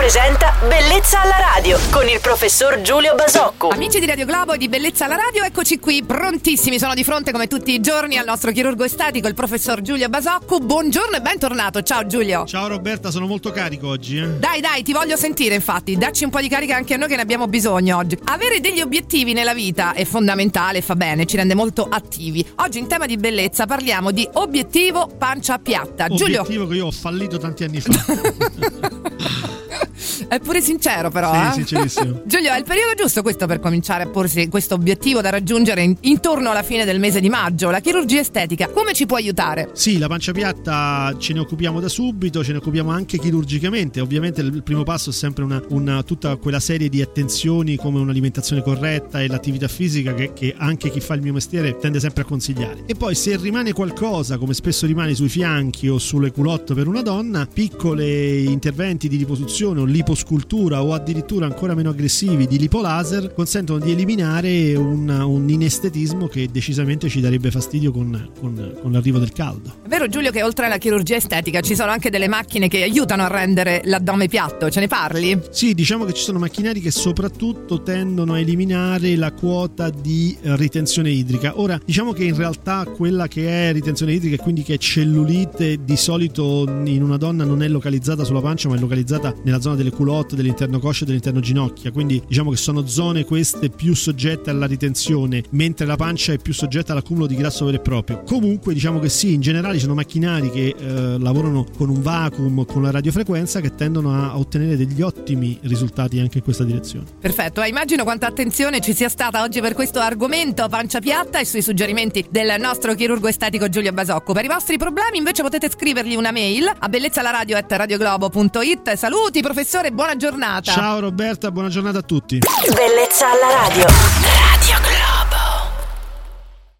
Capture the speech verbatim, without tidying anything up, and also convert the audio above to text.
presenta Bellezza alla radio con il professor Giulio Basocco. Amici di Radio Globo e di Bellezza alla radio, eccoci qui prontissimi. Sono di fronte come tutti i giorni al nostro chirurgo estetico, il professor Giulio Basocco. Buongiorno e bentornato. Ciao Giulio. Ciao Roberta, sono molto carico oggi eh? Dai dai, ti voglio sentire, infatti. Dacci un po' di carica anche a noi che ne abbiamo bisogno oggi. Avere degli obiettivi nella vita è fondamentale, fa bene, ci rende molto attivi. Oggi in tema di bellezza parliamo di obiettivo pancia piatta. Obiettivo Giulio, che io ho fallito tanti anni fa. È pure sincero però, sì, eh? sincerissimo. Giulio, è il periodo giusto questo per cominciare a porsi questo obiettivo da raggiungere in, intorno alla fine del mese di maggio. La chirurgia estetica come ci può aiutare? Sì, la pancia piatta ce ne occupiamo da subito, ce ne occupiamo anche chirurgicamente. Ovviamente il primo passo è sempre una, una tutta quella serie di attenzioni come un'alimentazione corretta e l'attività fisica che, che anche chi fa il mio mestiere tende sempre a consigliare. E poi se rimane qualcosa, come spesso rimane sui fianchi o sulle culotte per una donna, piccoli interventi di liposuzione o liposcultura o addirittura ancora meno aggressivi di lipolaser consentono di eliminare un, un inestetismo che decisamente ci darebbe fastidio con, con, con l'arrivo del caldo. È vero Giulio che oltre alla chirurgia estetica ci sono anche delle macchine che aiutano a rendere l'addome piatto, ce ne parli? Sì, diciamo che ci sono macchinari che soprattutto tendono a eliminare la quota di ritenzione idrica. Ora, diciamo che in realtà quella che è ritenzione idrica e quindi che è cellulite di solito in una donna non è localizzata sulla pancia ma è localizzata nella zona delle culotte, dell'interno coscia e dell'interno ginocchia, quindi diciamo che sono zone queste più soggette alla ritenzione, mentre la pancia è più soggetta all'accumulo di grasso vero e proprio. Comunque diciamo che sì, in generale ci sono macchinari che eh, lavorano con un vacuum, con la radiofrequenza, che tendono a ottenere degli ottimi risultati anche in questa direzione. Perfetto, eh, immagino quanta attenzione ci sia stata oggi per questo argomento pancia piatta e sui suggerimenti del nostro chirurgo estetico Giulio Basocco. Per i vostri problemi invece potete scrivergli una mail a bellezzalaradio chiocciola radioglobo punto it. Saluti professore, buona giornata. Ciao Roberta, buona giornata a tutti. Bellezza alla radio.